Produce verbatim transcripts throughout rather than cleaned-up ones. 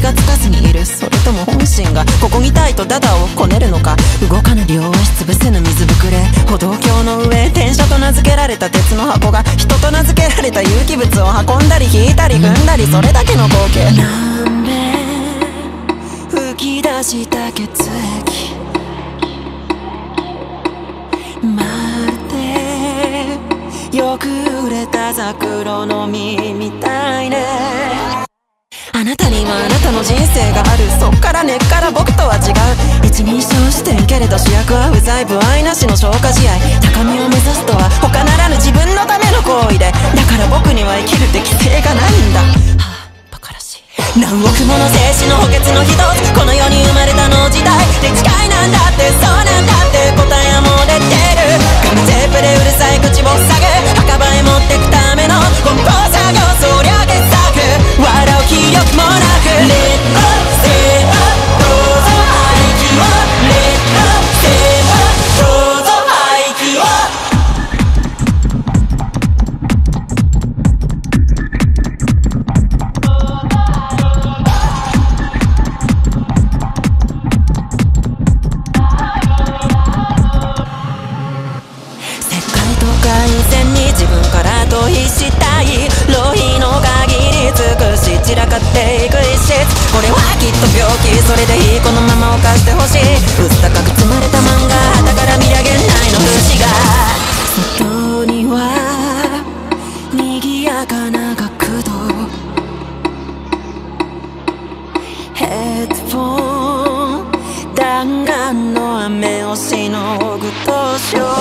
がつかずにいる。それとも本心がここにたいとダダをこねるのか。動かぬ両足潰せぬ水ぶくれ。歩道橋の上、電車と名付けられた鉄の箱が人と名付けられた有機物を運んだり引いたり踏んだり、それだけの光景。何べ吹き出した血液、まるでよく売れたザクロの実みたいね。あなたにはあなたの人生がある。そっから根っから僕とは違う。一人称視点けれど主役は不在、不愛なしの消化試合。高みを目指すとは他ならぬ自分のための行為で、だから僕には生きるって規制がないんだ。はあ、バカらしい。何億もの精子の補欠の一つ、この世に生まれたの時代で近いなんだって、そうなんだって答えはもう出てる。ガムテープでうるさい口を塞ぐ、墓場へ持ってくための梱包作業、そりゃ傑作。笑う気力もなく Let us stay up、 どうぞ排気を Let us stay up、 どうぞ排気を。世界と改善に自分から逃避したい。浪費の限り尽くし散らかっていく一室。これはきっと病気、それでいい、このまま犯してほしい。薄高く積まれた漫画、だから見上げないの節が。外には賑やかな学童、ヘッドフォン弾丸の雨をしのぐとしよう。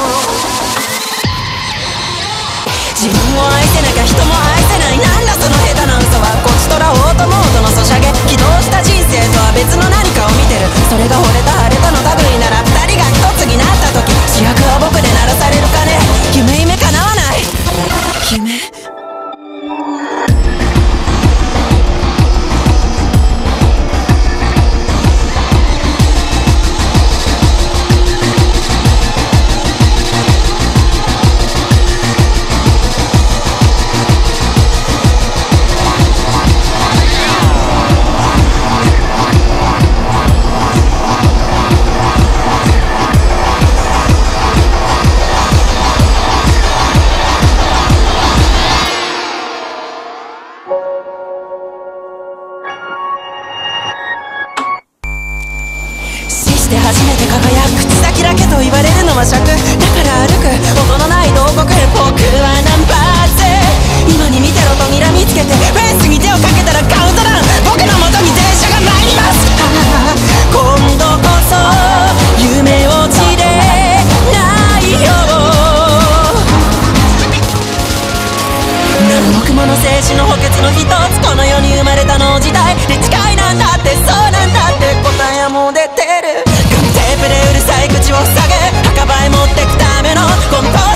自分を愛せなきゃ人も愛せない。なんだその下手な嘘は。こっちとらオートモードのソシャゲ、起動した人生とは別の何かを見てる。それが惚れた晴れたの類なら二人が一つになった時、主役は僕で鳴らされるかね。夢夢叶わない夢。して初めて輝く。口先だけと言われるのは尺だから歩く。音のない洞窟、僕はナンバーズ。今に見てろと睨みつけてフェンスに手をかけたらカウントダウン。僕の元に電車が参ります。ああ今度こそ夢落ちでないよ。何億もの精子の補欠の一つ、この世に生まれたの時代で近いなんだって、そうなんだって答えはもう出てる。ガムテープでうるさい口を塞ぐ、墓場へ持ってくための梱包